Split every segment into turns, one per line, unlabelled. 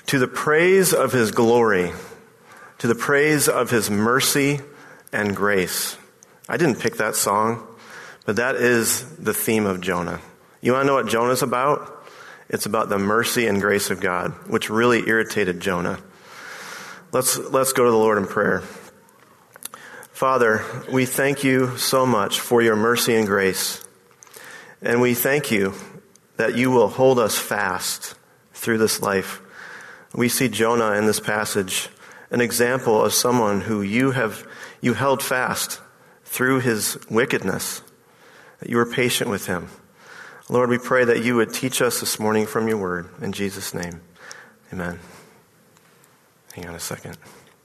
to the praise of his glory, to the praise of his mercy and grace. I didn't pick that song, but that is the theme of Jonah. You want to know what Jonah's about? It's about the mercy and grace of God, which really irritated Jonah. Let's go to the Lord in prayer. Father, we thank you so much for your mercy and grace. And we thank you that you will hold us fast through this life. We see Jonah in this passage, an example of someone who you held fast through his wickedness, that you were patient with him. Lord, we pray that you would teach us this morning from your word. In Jesus' name, amen. Hang on a second.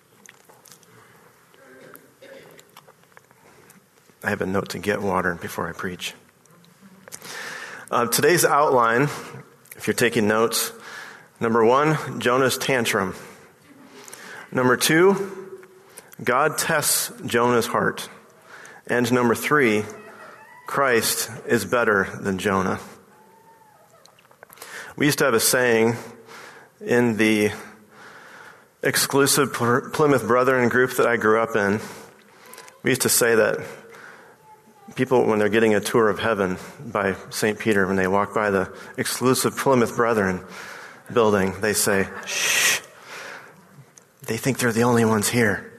I have a note to get water before I preach. Today's outline, if you're taking notes, number 1, Jonah's tantrum. Number 2, God tests Jonah's heart. And number 3, Christ is better than Jonah. We used to have a saying in the exclusive Plymouth Brethren group that I grew up in. We used to say that people, when they're getting a tour of heaven by St. Peter, when they walk by the exclusive Plymouth Brethren building, they say, shh, they think they're the only ones here.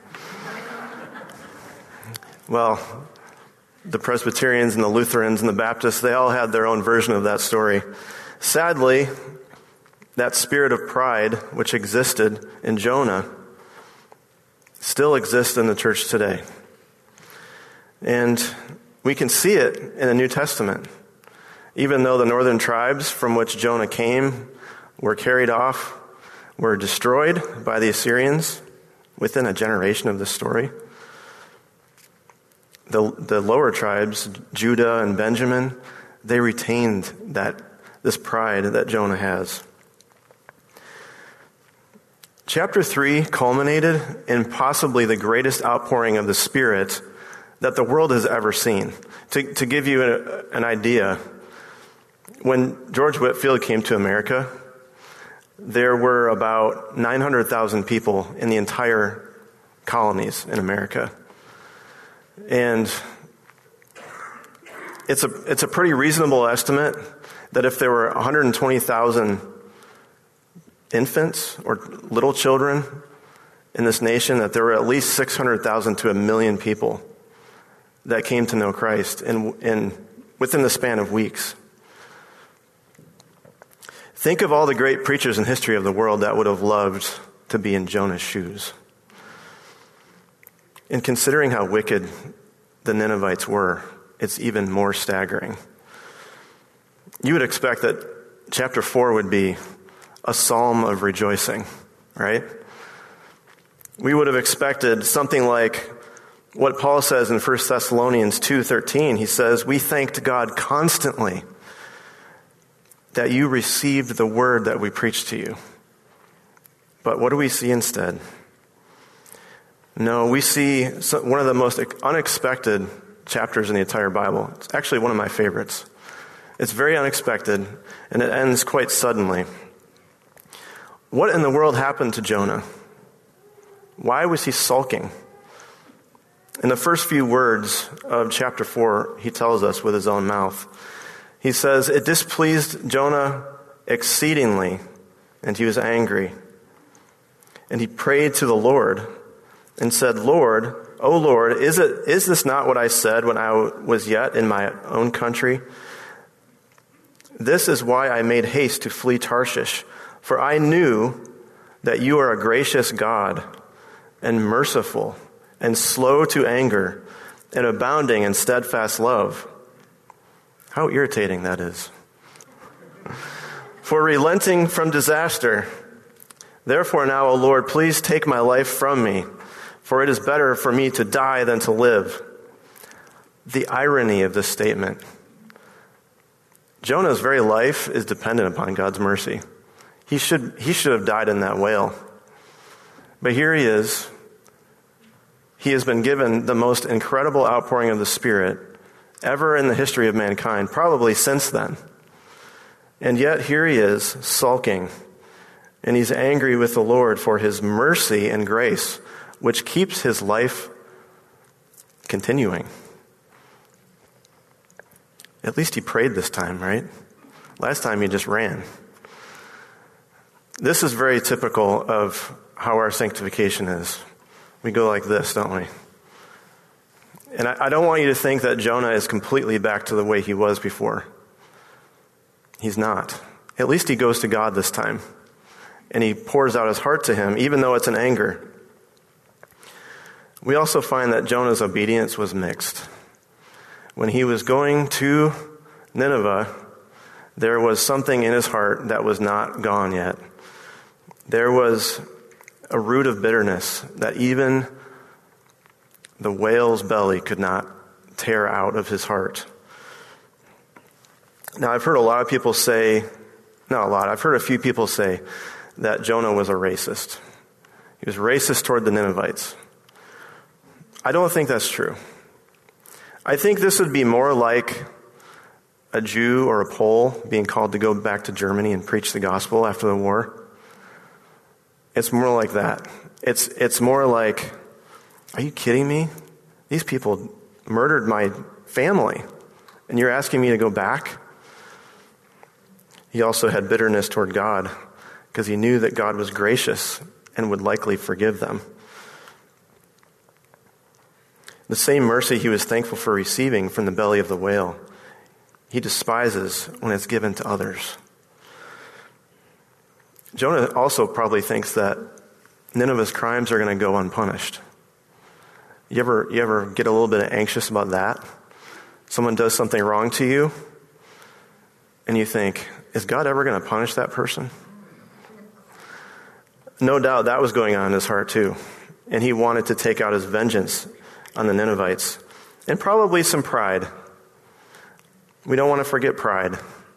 Well, the Presbyterians and the Lutherans and the Baptists, they all had their own version of that story. Sadly, that spirit of pride, which existed in Jonah, still exists in the church today. And we can see it in the New Testament. Even though the northern tribes from which Jonah came were carried off, were destroyed by the Assyrians within a generation of this story, the lower tribes, Judah and Benjamin, they retained this pride that Jonah has. Chapter 3 culminated in possibly the greatest outpouring of the Spirit that the world has ever seen. To give you an idea, when George Whitefield came to America, there were about 900,000 people in the entire colonies in America. And it's a pretty reasonable estimate that if there were 120,000 infants or little children in this nation, that there were at least 600,000 to 1 million people that came to know Christ within the span of weeks. Think of all the great preachers in history of the world that would have loved to be in Jonah's shoes. And considering how wicked the Ninevites were, it's even more staggering. You would expect that chapter 4 would be a psalm of rejoicing, right? We would have expected something like what Paul says in 1 Thessalonians 2:13. He says, "We thanked God constantly that you received the word that we preached to you." But what do we see instead? No, we see one of the most unexpected chapters in the entire Bible. It's actually one of my favorites. It's very unexpected, and it ends quite suddenly. What in the world happened to Jonah? Why was he sulking? In the first few words of chapter 4, he tells us with his own mouth. He says, "It displeased Jonah exceedingly, and he was angry. And he prayed to the Lord and said, Lord, O Lord, is this not what I said when I was yet in my own country? This is why I made haste to flee Tarshish, for I knew that you are a gracious God and merciful and slow to anger and abounding in steadfast love." How irritating that is. "For relenting from disaster. Therefore now, O Lord, please take my life from me, for it is better for me to die than to live." The irony of this statement. Jonah's very life is dependent upon God's mercy. He should have died in that whale. But here he is. He has been given the most incredible outpouring of the Spirit ever in the history of mankind, probably since then. And yet here he is, sulking, And he's angry with the Lord for his mercy and grace, which keeps his life continuing. At least he prayed this time, right? Last time he just ran. This is very typical of how our sanctification is. We go like this, don't we? And I don't want you to think that Jonah is completely back to the way he was before. He's not. At least he goes to God this time. And he pours out his heart to him, even though it's in anger. We also find that Jonah's obedience was mixed. When he was going to Nineveh, there was something in his heart that was not gone yet. There was a root of bitterness that even the whale's belly could not tear out of his heart. Now, I've heard a lot of people say, not a lot, I've heard a few people say that Jonah was a racist. He was racist toward the Ninevites. I don't think that's true. I think this would be more like a Jew or a Pole being called to go back to Germany and preach the gospel after the war. It's more like that. It's more like, are you kidding me? These people murdered my family, and you're asking me to go back? He also had bitterness toward God because he knew that God was gracious and would likely forgive them. The same mercy he was thankful for receiving from the belly of the whale, he despises when it's given to others. Jonah also probably thinks that Nineveh's crimes are going to go unpunished. You ever get a little bit anxious about that? Someone does something wrong to you, and you think, is God ever going to punish that person? No doubt that was going on in his heart too. And he wanted to take out his vengeance on the Ninevites. And probably some pride. We don't want to forget pride.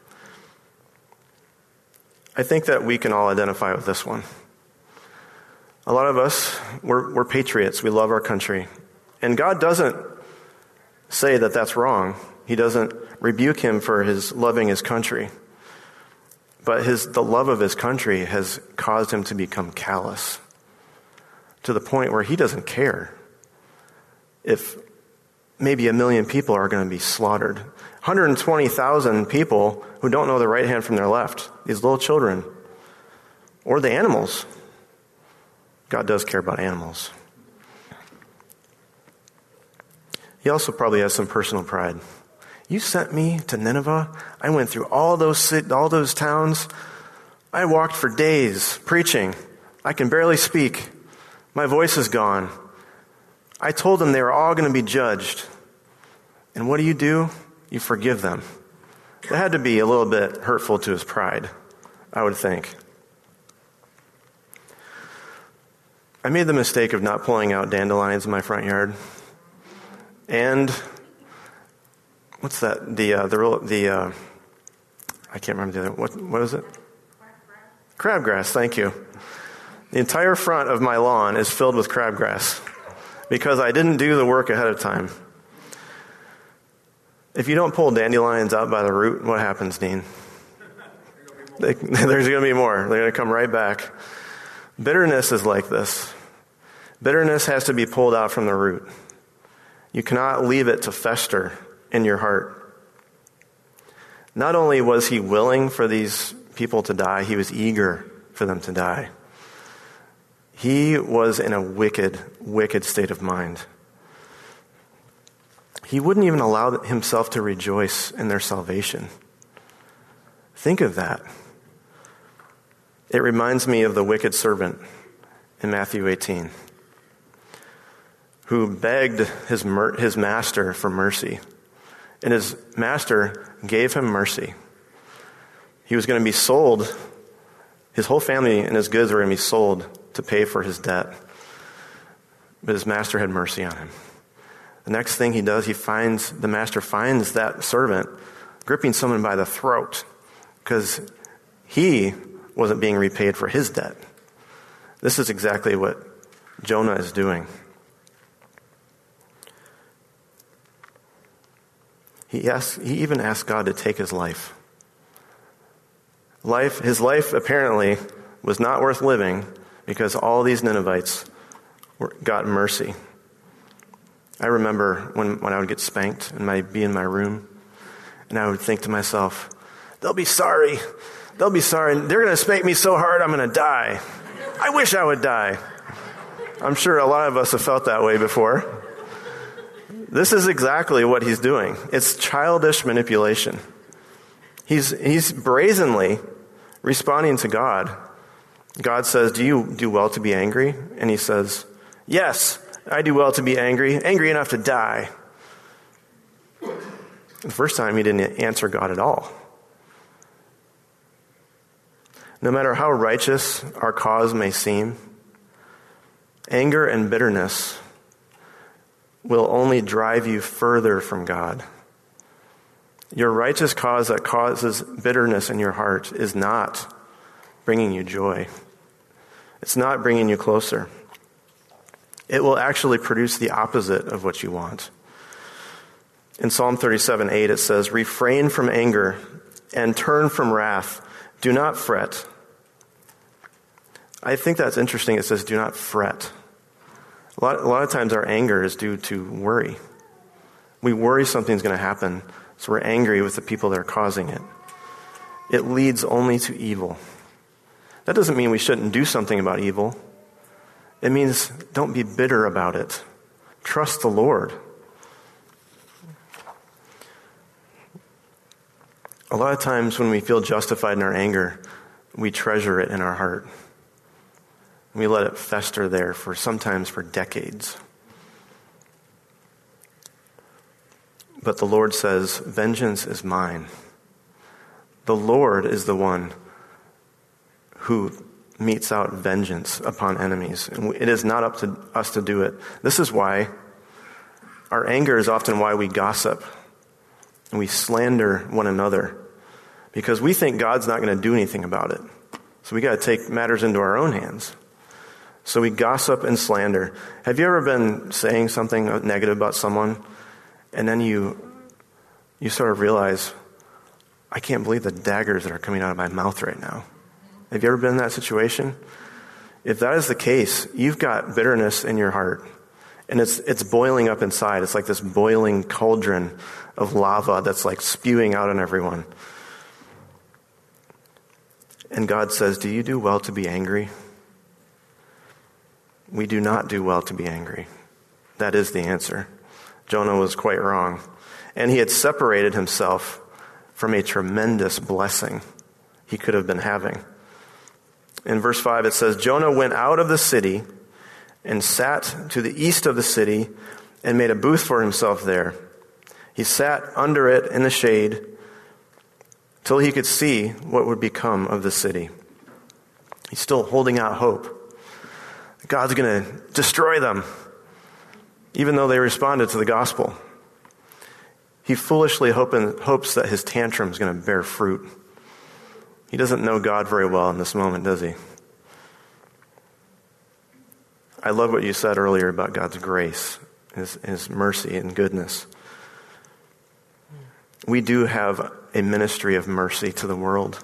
I think that we can all identify with this one. A lot of us, we're patriots. We love our country. And God doesn't say that that's wrong. He doesn't rebuke him for his loving his country. But the love of his country has caused him to become callous to the point where he doesn't care if maybe 1 million people are going to be slaughtered. 120,000 people who don't know their right hand from their left. These little children. Or the animals. God does care about animals. He also probably has some personal pride. You sent me to Nineveh. I went through all those towns. I walked for days preaching. I can barely speak. My voice is gone. I told them they were all going to be judged. And what do? You forgive them. That had to be a little bit hurtful to his pride, I would think. I made the mistake of not pulling out dandelions in my front yard. And what's that? I can't remember the other. What is it? Crabgrass, thank you. The entire front of my lawn is filled with crabgrass because I didn't do the work ahead of time. If you don't pull dandelions out by the root, what happens, Dean? There's going to be more. They're going to come right back. Bitterness is like this. Bitterness has to be pulled out from the root. You cannot leave it to fester in your heart. Not only was he willing for these people to die, he was eager for them to die. He was in a wicked, wicked state of mind. He wouldn't even allow himself to rejoice in their salvation. Think of that. It reminds me of the wicked servant in Matthew 18, who begged his master for mercy. And his master gave him mercy. He was going to be sold. His whole family and his goods were going to be sold to pay for his debt. But his master had mercy on him. The next thing he does, the master finds that servant gripping someone by the throat because he wasn't being repaid for his debt. This is exactly what Jonah is doing. He even asked God to take his life. His life apparently was not worth living because all these Ninevites got mercy. I remember when I would get spanked and I'd be in my room, and I would think to myself, they'll be sorry. They'll be sorry. They're going to spank me so hard I'm going to die. I wish I would die. I'm sure a lot of us have felt that way before. This is exactly what he's doing. It's childish manipulation. He's brazenly responding to God. God says, do you do well to be angry? And he says, yes, I do well to be angry enough to die. The first time he didn't answer God at all. No matter how righteous our cause may seem, anger and bitterness will only drive you further from God. Your righteous cause that causes bitterness in your heart is not bringing you joy. It's not bringing you closer. It will actually produce the opposite of what you want. In Psalm 37:8 it says, refrain from anger and turn from wrath. Do not fret. I think that's interesting. It says, do not fret. A lot of times our anger is due to worry. We worry something's going to happen, so we're angry with the people that are causing it. It leads only to evil. That doesn't mean we shouldn't do something about evil. It means don't be bitter about it. Trust the Lord. A lot of times when we feel justified in our anger, we treasure it in our heart. We let it fester there sometimes for decades. But the Lord says, vengeance is mine. The Lord is the one who metes out vengeance upon enemies. And it is not up to us to do it. This is why our anger is often why we gossip and we slander one another, because we think God's not going to do anything about it. So we got to take matters into our own hands. So we gossip and slander. Have you ever been saying something negative about someone, and then you sort of realize, I can't believe the daggers that are coming out of my mouth right now? Have you ever been in that situation? If that is the case, you've got bitterness in your heart, and it's boiling up inside. It's like this boiling cauldron of lava that's like spewing out on everyone. And God says, do you do well to be angry? We do not do well to be angry. That is the answer. Jonah was quite wrong. And he had separated himself from a tremendous blessing he could have been having. In verse 5 it says, Jonah went out of the city and sat to the east of the city and made a booth for himself there. He sat under it in the shade till he could see what would become of the city. He's still holding out hope. God's going to destroy them, even though they responded to the gospel. He foolishly hopes that his tantrum is going to bear fruit. He doesn't know God very well in this moment, does he? I love what you said earlier about God's grace, his mercy and goodness. We do have a ministry of mercy to the world.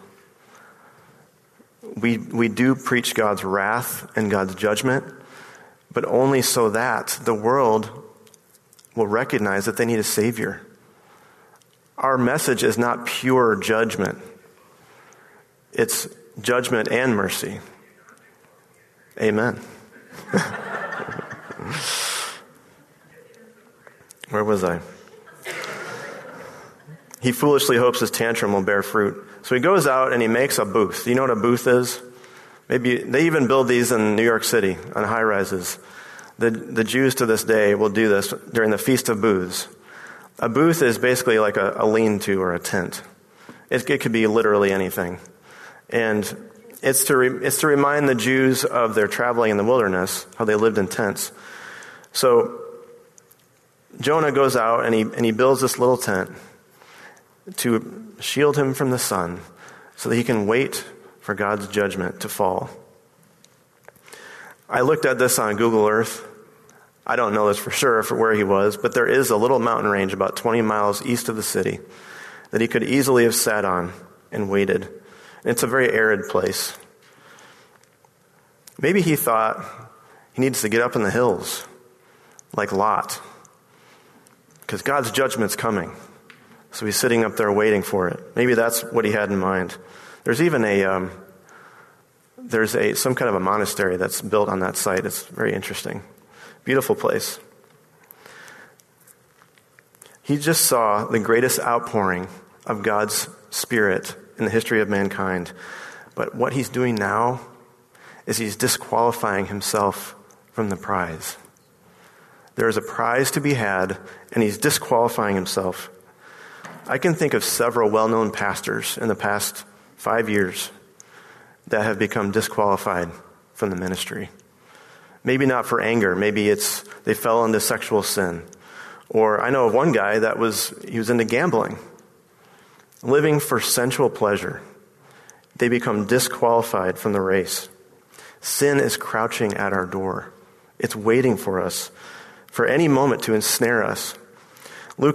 We do preach God's wrath and God's judgment, but only so that the world will recognize that they need a Savior. Our message is not pure judgment. It's judgment and mercy. Amen. Where was I? He foolishly hopes his tantrum will bear fruit. So he goes out and he makes a booth. Do you know what a booth is? Maybe they even build these in New York City on high rises. The Jews to this day will do this during the Feast of Booths. A booth is basically like a lean-to or a tent. It could be literally anything. And it's to remind the Jews of their traveling in the wilderness, how they lived in tents. So Jonah goes out and he builds this little tent to shield him from the sun so that he can wait for God's judgment to fall. I looked at this on Google Earth. I don't know this for sure for where he was, but there is a little mountain range about 20 miles east of the city that he could easily have sat on and waited. And it's a very arid place. Maybe he thought he needs to get up in the hills like Lot, because God's judgment's coming. So he's sitting up there waiting for it. Maybe that's what he had in mind. There's even some kind of a monastery that's built on that site. It's very interesting. Beautiful place. He just saw the greatest outpouring of God's Spirit in the history of mankind. But what he's doing now is he's disqualifying himself from the prize. There is a prize to be had, and he's disqualifying himself. I can think of several well-known pastors in the past 5 years that have become disqualified from the ministry. Maybe not for anger. Maybe it's they fell into sexual sin. Or I know of one guy he was into gambling, living for sensual pleasure. They become disqualified from the race. Sin is crouching at our door. It's waiting for us for any moment to ensnare us. Luke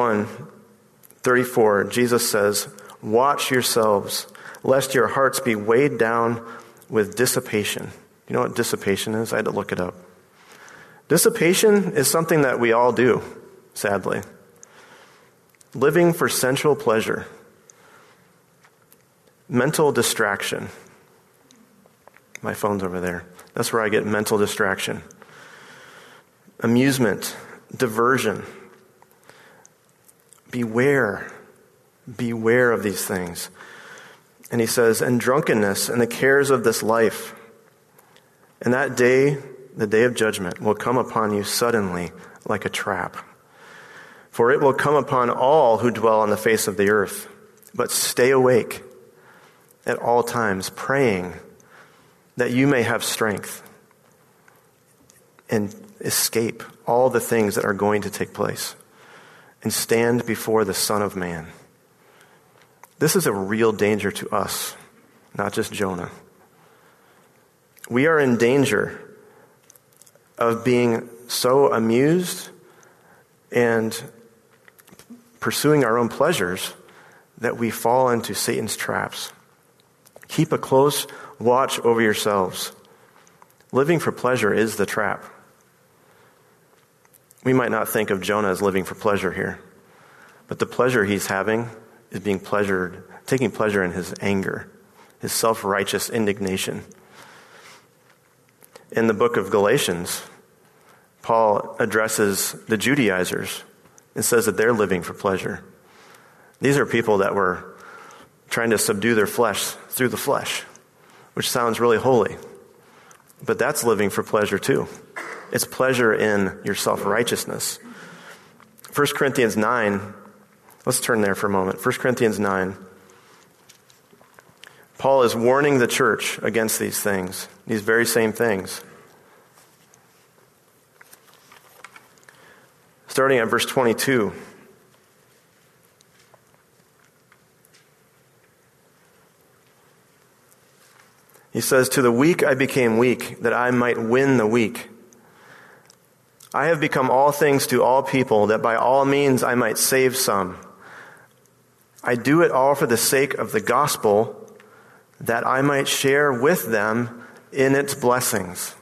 21:34, Jesus says, "Watch yourselves, lest your hearts be weighed down with dissipation." You know what dissipation is? I had to look it up. Dissipation is something that we all do, sadly. Living for sensual pleasure. Mental distraction. My phone's over there. That's where I get mental distraction. Amusement, diversion. Beware of these things. And he says, and drunkenness and the cares of this life. And that day, the day of judgment, will come upon you suddenly like a trap. For it will come upon all who dwell on the face of the earth. But stay awake at all times, praying that you may have strength and escape all the things that are going to take place and stand before the Son of Man. This is a real danger to us, not just Jonah. We are in danger of being so amused and pursuing our own pleasures that we fall into Satan's traps. Keep a close watch over yourselves. Living for pleasure is the trap. We might not think of Jonah as living for pleasure here, but the pleasure he's having is taking pleasure in his anger, his self-righteous indignation. In the book of Galatians, Paul addresses the Judaizers and says that they're living for pleasure. These are people that were trying to subdue their flesh through the flesh, which sounds really holy. But that's living for pleasure too. It's pleasure in your self-righteousness. 1 Corinthians 9, let's turn there for a moment. 1 Corinthians 9. Paul is warning the church against these things, these very same things. Starting at verse 22. He says, "To the weak I became weak, that I might win the weak. I have become all things to all people, that by all means I might save some. I do it all for the sake of the gospel, that I might share with them in its blessings.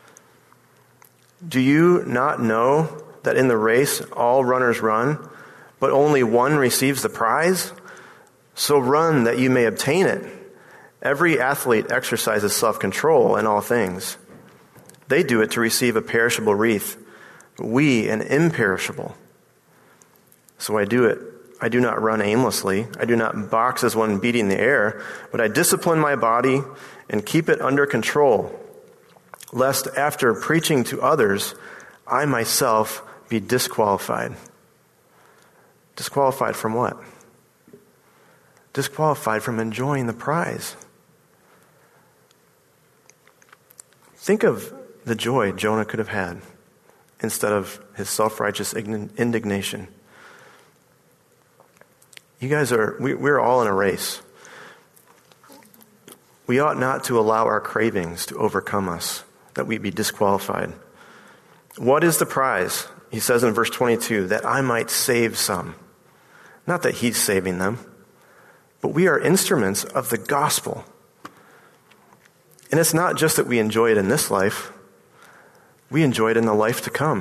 Do you not know that in the race all runners run, but only one receives the prize? So run that you may obtain it. Every athlete exercises self-control in all things. They do it to receive a perishable wreath, but we an imperishable. So I do it. I do not run aimlessly. I do not box as one beating the air, but I discipline my body and keep it under control, lest after preaching to others, I myself be disqualified." Disqualified from what? Disqualified from enjoying the prize. Think of the joy Jonah could have had instead of his self-righteous indignation. You guys we're all in a race. We ought not to allow our cravings to overcome us, that we be disqualified. What is the prize? He says in verse 22, that I might save some. Not that he's saving them, but we are instruments of the gospel. And it's not just that we enjoy it in this life. We enjoy it in the life to come.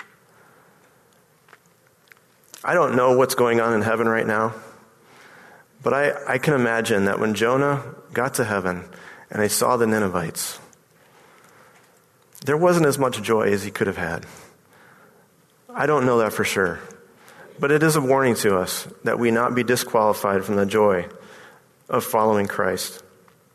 I don't know what's going on in heaven right now, but I can imagine that when Jonah got to heaven and he saw the Ninevites, there wasn't as much joy as he could have had. I don't know that for sure, but it is a warning to us that we not be disqualified from the joy of following Christ.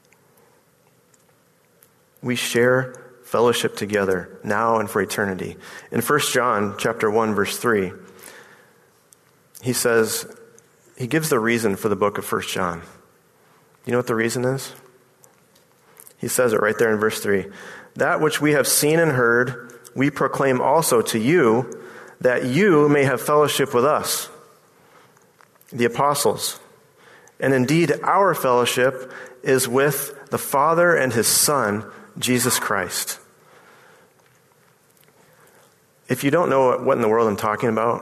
We share fellowship together now and for eternity. In 1 John chapter 1, verse 3, he gives the reason for the book of 1 John. You know what the reason is? He says it right there in verse 3. That which we have seen and heard, we proclaim also to you, that you may have fellowship with us, the apostles. And indeed, our fellowship is with the Father and his Son, Jesus Christ. If you don't know what in the world I'm talking about,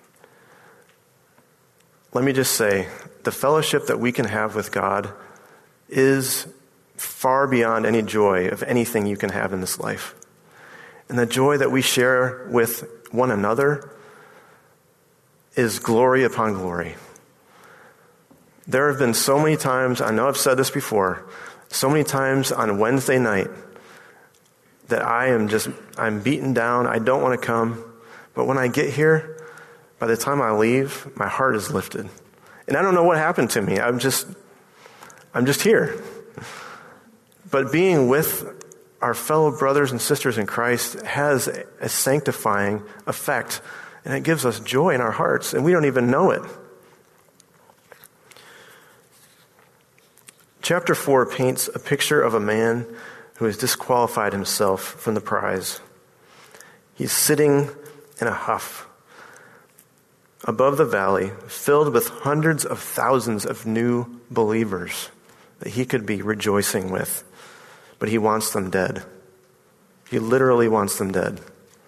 let me just say, the fellowship that we can have with God is far beyond any joy of anything you can have in this life. And the joy that we share with one another is glory upon glory. There have been so many times, I know I've said this before, so many times on Wednesday night that I'm beaten down, I don't want to come, but when I get here, by the time I leave, my heart is lifted. And I don't know what happened to me. I'm just here. But being with our fellow brothers and sisters in Christ has a sanctifying effect, and it gives us joy in our hearts, and we don't even know it. Chapter 4 paints a picture of a man who has disqualified himself from the prize. He's sitting in a huff above the valley, filled with hundreds of thousands of new believers that he could be rejoicing with. But he wants them dead. He literally wants them dead.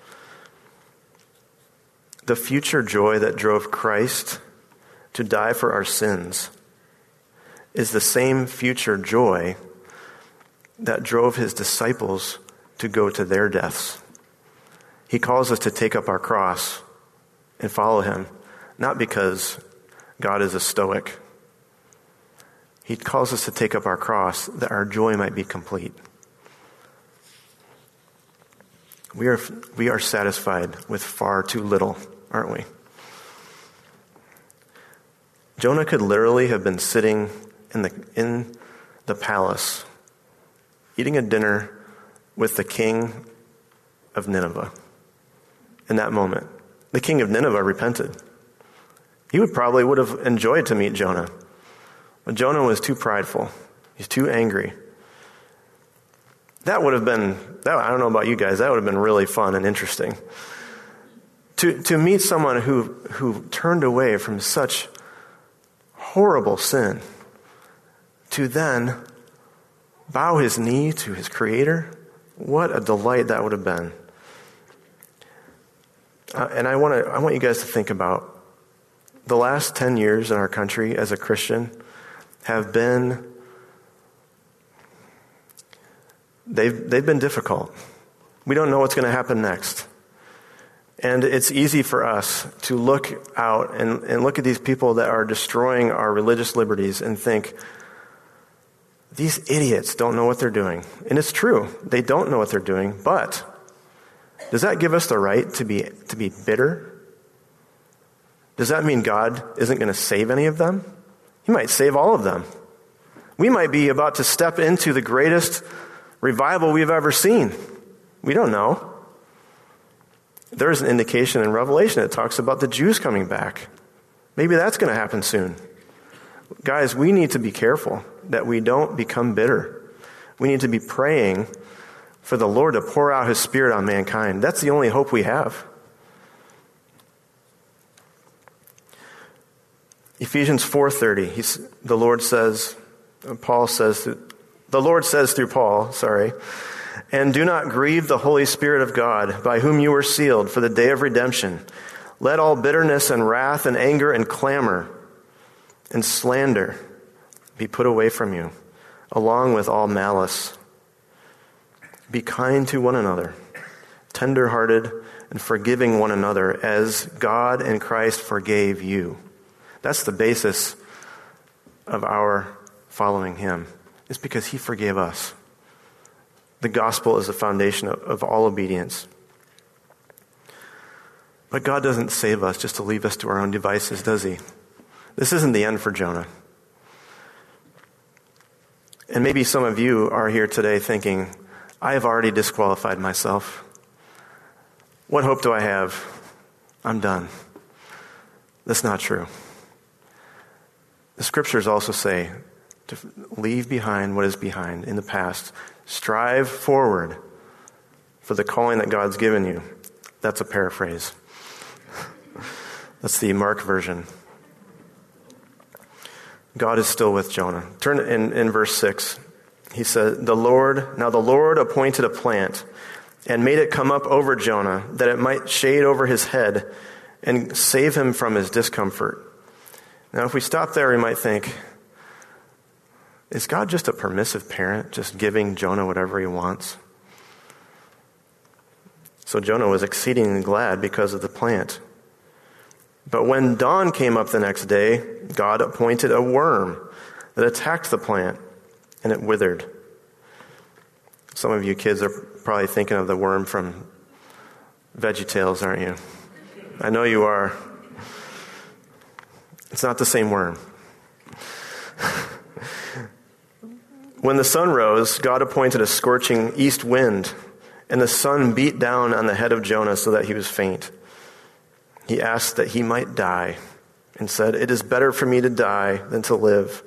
The future joy that drove Christ to die for our sins is the same future joy that drove his disciples to go to their deaths. He calls us to take up our cross and follow him, not because God is a stoic. He calls us to take up our cross that our joy might be complete. We are satisfied with far too little, aren't we? Jonah could literally have been sitting in the palace, eating a dinner with the king of Nineveh. In that moment, the king of Nineveh repented. He would have enjoyed to meet Jonah. But Jonah was too prideful. He's too angry. That would have been, I don't know about you guys, that would have been really fun and interesting. To meet someone who turned away from such horrible sin, to then bow his knee to his Creator, what a delight that would have been. And I want you guys to think about the last 10 years in our country as a Christian have been, they've been difficult. We don't know what's going to happen next. And it's easy for us to look out and look at these people that are destroying our religious liberties and think, these idiots don't know what they're doing. And it's true. They don't know what they're doing. But does that give us the right to be bitter? Does that mean God isn't going to save any of them? He might save all of them. We might be about to step into the greatest revival we've ever seen. We don't know. There's an indication in Revelation that talks about the Jews coming back. Maybe that's going to happen soon. Guys, we need to be careful that we don't become bitter. We need to be praying for the Lord to pour out his Spirit on mankind. That's the only hope we have. Ephesians 4:30, the Lord says through Paul, and do not grieve the Holy Spirit of God, by whom you were sealed for the day of redemption. Let all bitterness and wrath and anger and clamor and slander be put away from you, along with all malice. Be kind to one another, tender-hearted, and forgiving one another as God and Christ forgave you. That's the basis of our following him. It's because he forgave us. The gospel is the foundation of all obedience. But God doesn't save us just to leave us to our own devices, does he? This isn't the end for Jonah. And maybe some of you are here today thinking, I have already disqualified myself. What hope do I have? I'm done. That's not true. The scriptures also say to leave behind what is behind in the past. Strive forward for the calling that God's given you. That's a paraphrase. That's the Mark version. God is still with Jonah. Turn in verse 6. He said, Now the Lord appointed a plant and made it come up over Jonah, that it might shade over his head and save him from his discomfort. Now, if we stop there, we might think, is God just a permissive parent, just giving Jonah whatever he wants? So Jonah was exceedingly glad because of the plant. But when dawn came up the next day, God appointed a worm that attacked the plant, and it withered. Some of you kids are probably thinking of the worm from VeggieTales, aren't you? I know you are. It's not the same worm. When the sun rose, God appointed a scorching east wind, and the sun beat down on the head of Jonah so that he was faint. He asked that he might die and said, "It is better for me to die than to live."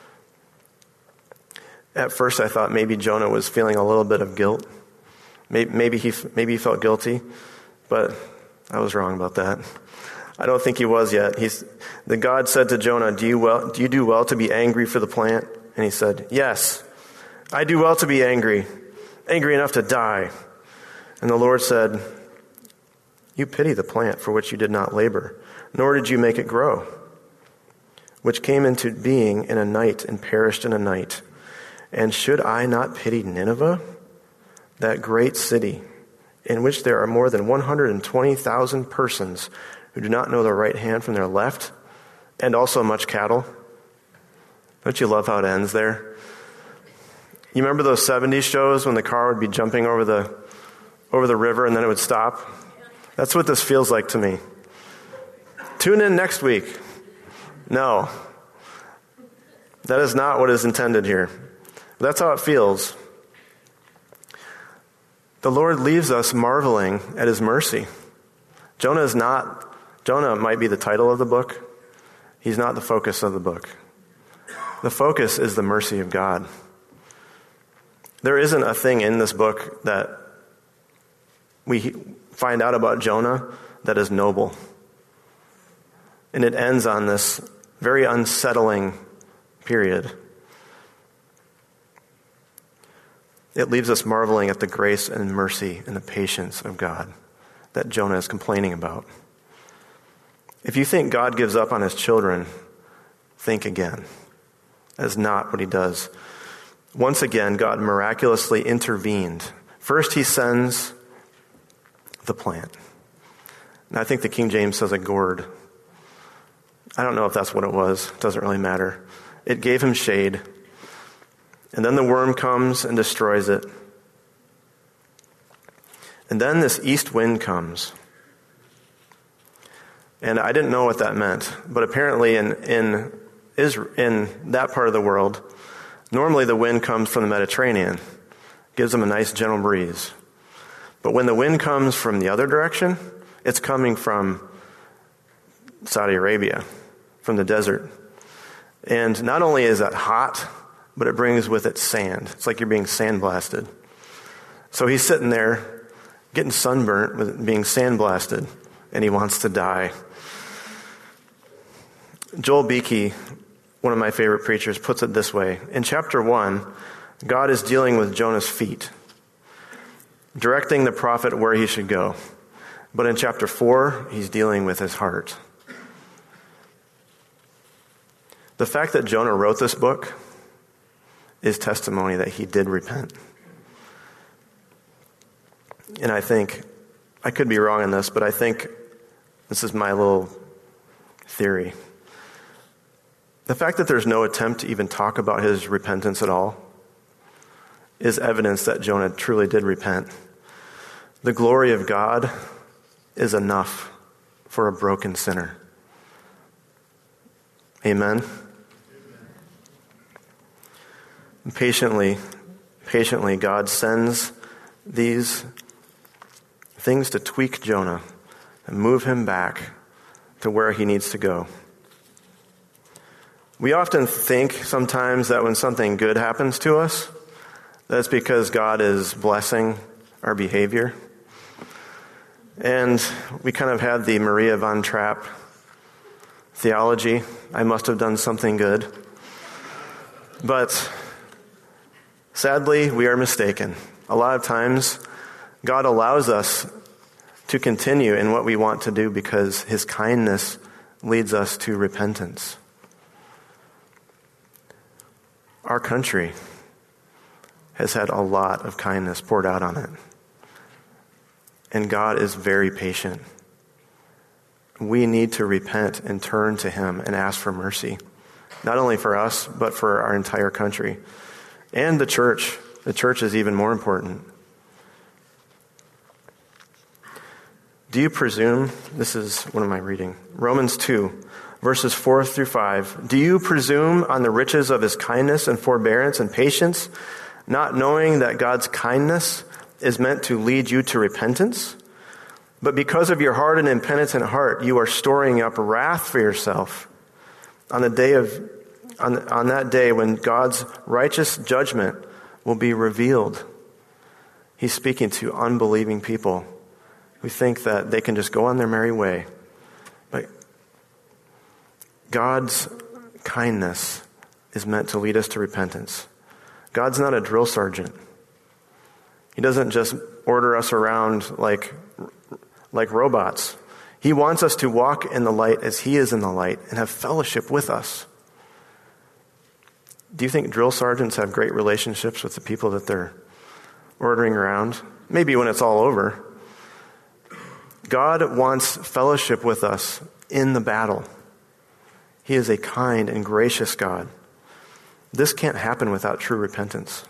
At first I thought maybe Jonah was feeling a little bit of guilt. Maybe he felt guilty, but I was wrong about that. I don't think he was yet. The God said to Jonah, do you do well to be angry for the plant? And he said, "Yes, I do well to be angry enough to die." And the Lord said, "You pity the plant for which you did not labor, nor did you make it grow, which came into being in a night and perished in a night. And should I not pity Nineveh, that great city, in which there are more than 120,000 persons who do not know their right hand from their left, and also much cattle?" Don't you love how it ends there? You remember those 70s shows when the car would be jumping over the river and then it would stop? That's what this feels like to me. Tune in next week. No. That is not what is intended here. That's how it feels. The Lord leaves us marveling at his mercy. Jonah might be the title of the book. He's not the focus of the book. The focus is the mercy of God. There isn't a thing in this book that we find out about Jonah that is noble. And it ends on this very unsettling period. It leaves us marveling at the grace and mercy and the patience of God that Jonah is complaining about. If you think God gives up on his children, think again. That is not what he does. Once again, God miraculously intervened. First, he sends the plant. And I think the King James says a gourd. I don't know if that's what it was. It doesn't really matter. It gave him shade. And then the worm comes and destroys it. And then this east wind comes. And I didn't know what that meant. But apparently in that part of the world, normally the wind comes from the Mediterranean. Gives them a nice gentle breeze. But when the wind comes from the other direction, it's coming from Saudi Arabia, from the desert. And not only is that hot, but it brings with it sand. It's like you're being sandblasted. So he's sitting there getting sunburnt with being sandblasted, and he wants to die. Joel Beakey, one of my favorite preachers, puts it this way. In chapter 1, God is dealing with Jonah's feet, directing the prophet where he should go. But in chapter 4, he's dealing with his heart. The fact that Jonah wrote this book is testimony that he did repent. and I think, I could be wrong on this, but I think this is my little theory. The fact that there's no attempt to even talk about his repentance at all is evidence that Jonah truly did repent. The glory of God is enough for a broken sinner. Amen? Patiently, God sends these things to tweak Jonah and move him back to where he needs to go. We often think sometimes that when something good happens to us, that's because God is blessing our behavior. And we kind of have the Maria von Trapp theology. I must have done something good. But sadly, we are mistaken. A lot of times, God allows us to continue in what we want to do because his kindness leads us to repentance. Our country has had a lot of kindness poured out on it. And God is very patient. We need to repent and turn to him and ask for mercy. Not only for us, but for our entire country. And the church. The church is even more important. Do you presume, this is, what am I reading? Romans 2, verses 4 through 5. Do you presume on the riches of his kindness and forbearance and patience, not knowing that God's kindness is meant to lead you to repentance? But because of your hard and impenitent heart, you are storing up wrath for yourself on that day when God's righteous judgment will be revealed. He's speaking to unbelieving people who think that they can just go on their merry way. But God's kindness is meant to lead us to repentance. God's not a drill sergeant. He doesn't just order us around like robots. He wants us to walk in the light as he is in the light and have fellowship with us. Do you think drill sergeants have great relationships with the people that they're ordering around? Maybe when it's all over. God wants fellowship with us in the battle. He is a kind and gracious God. This can't happen without true repentance.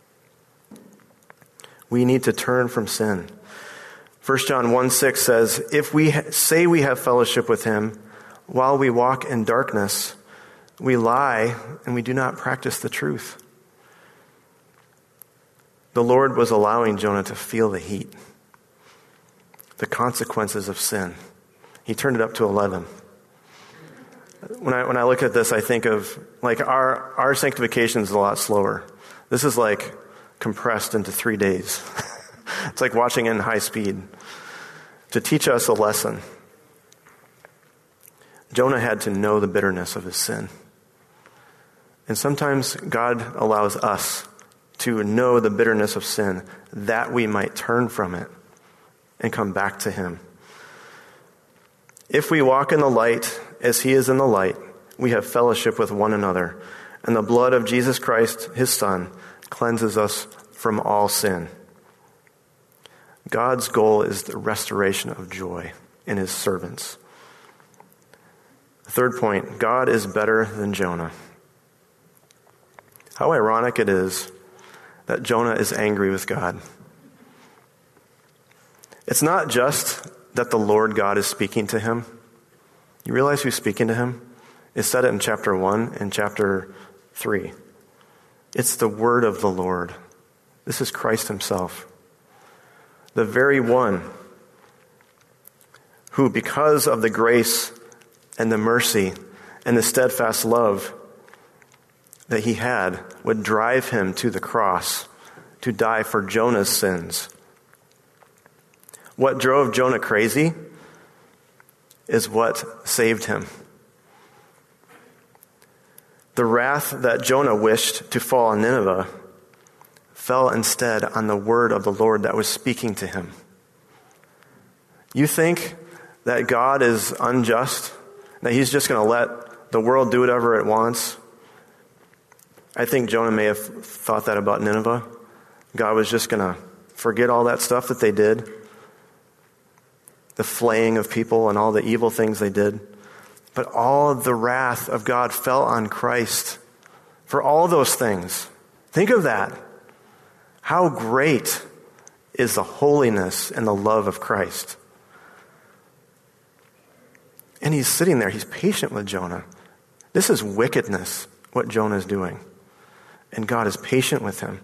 We need to turn from sin. 1 John 1:6 says, if we say we have fellowship with him while we walk in darkness, we lie and we do not practice the truth. The Lord was allowing Jonah to feel the heat, the consequences of sin. He turned it up to 11. When I look at this, I think of like our sanctification is a lot slower. This is like compressed into 3 days. It's like watching in high speed to teach us a lesson. Jonah had to know the bitterness of his sin. And sometimes God allows us to know the bitterness of sin that we might turn from it and come back to him. If we walk in the light as he is in the light, we have fellowship with one another, and the blood of Jesus Christ, his Son, cleanses us from all sin. God's goal is the restoration of joy in his servants. The third point, God is better than Jonah. How ironic it is that Jonah is angry with God. It's not just that the Lord God is speaking to him. You realize who's speaking to him? It said it in chapter 1 and chapter 3. It's the word of the Lord. This is Christ himself. The very one who, because of the grace and the mercy and the steadfast love that he had, would drive him to the cross to die for Jonah's sins. What drove Jonah crazy is what saved him. The wrath that Jonah wished to fall on Nineveh fell instead on the word of the Lord that was speaking to him. You think that God is unjust, that he's just going to let the world do whatever it wants? I think Jonah may have thought that about Nineveh. God was just going to forget all that stuff that they did, the flaying of people and all the evil things they did. But all of the wrath of God fell on Christ for all those things. Think of that. How great is the holiness and the love of Christ. And he's sitting there. He's patient with Jonah. This is wickedness, what Jonah is doing. And God is patient with him.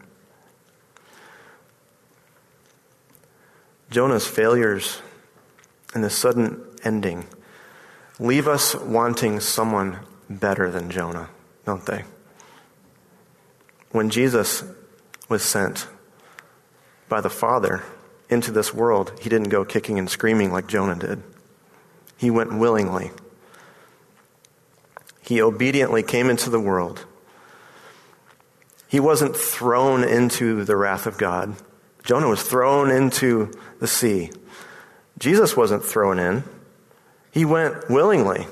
Jonah's failures and the sudden ending leave us wanting someone better than Jonah, don't they? When Jesus was sent by the Father into this world, he didn't go kicking and screaming like Jonah did. He went willingly. He obediently came into the world. He wasn't thrown into the wrath of God. Jonah was thrown into the sea. Jesus wasn't thrown in. He went willingly.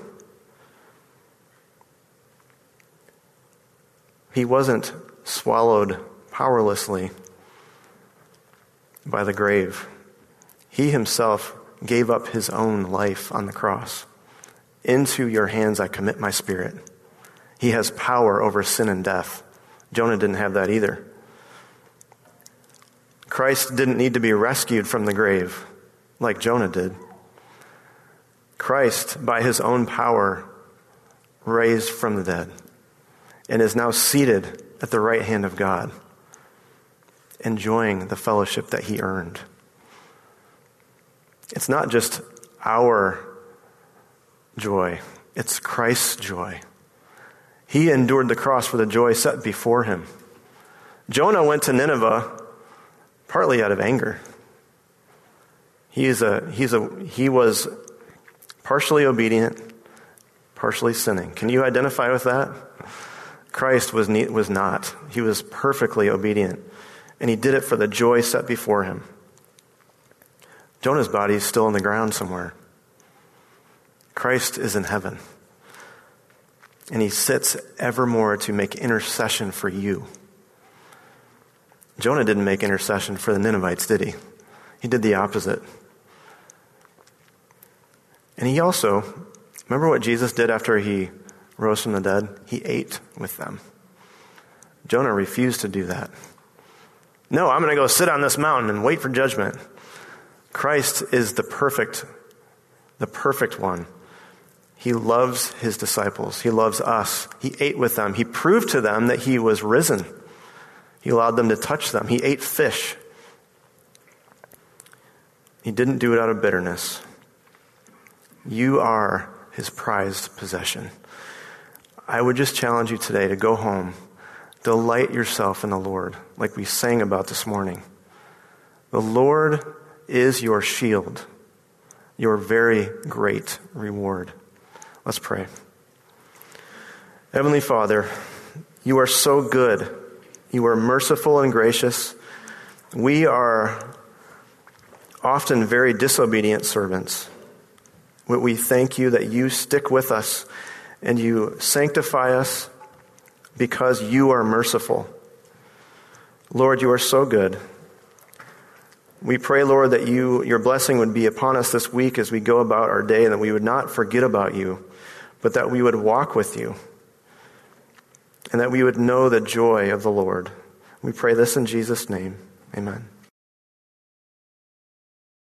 He wasn't swallowed powerlessly by the grave. He himself gave up his own life on the cross. Into your hands I commit my spirit. He has power over sin and death. Jonah didn't have that either. Christ didn't need to be rescued from the grave like Jonah did. Christ, by his own power, raised from the dead and is now seated at the right hand of God, enjoying the fellowship that he earned. It's not just our joy, it's Christ's joy. He endured the cross for the joy set before him. Jonah went to Nineveh partly out of anger. He was partially obedient, partially sinning. Can you identify with that? Christ was not. He was perfectly obedient, and he did it for the joy set before him. Jonah's body is still on the ground somewhere. Christ is in heaven, and he sits evermore to make intercession for you. Jonah didn't make intercession for the Ninevites, did he? He did the opposite. And he also, remember what Jesus did after he rose from the dead? He ate with them. Jonah refused to do that. No, I'm going to go sit on this mountain and wait for judgment. Christ is the perfect one. He loves his disciples. He loves us. He ate with them. He proved to them that he was risen. He allowed them to touch them. He ate fish. He didn't do it out of bitterness. You are his prized possession. I would just challenge you today to go home, delight yourself in the Lord, like we sang about this morning. The Lord is your shield, your very great reward. Let's pray. Heavenly Father, you are so good. You are merciful and gracious. We are often very disobedient servants. We thank you that you stick with us and you sanctify us because you are merciful. Lord, you are so good. We pray, Lord, that your blessing would be upon us this week as we go about our day, and that we would not forget about you, but that we would walk with you, and that we would know the joy of the Lord. We pray this in Jesus' name. Amen.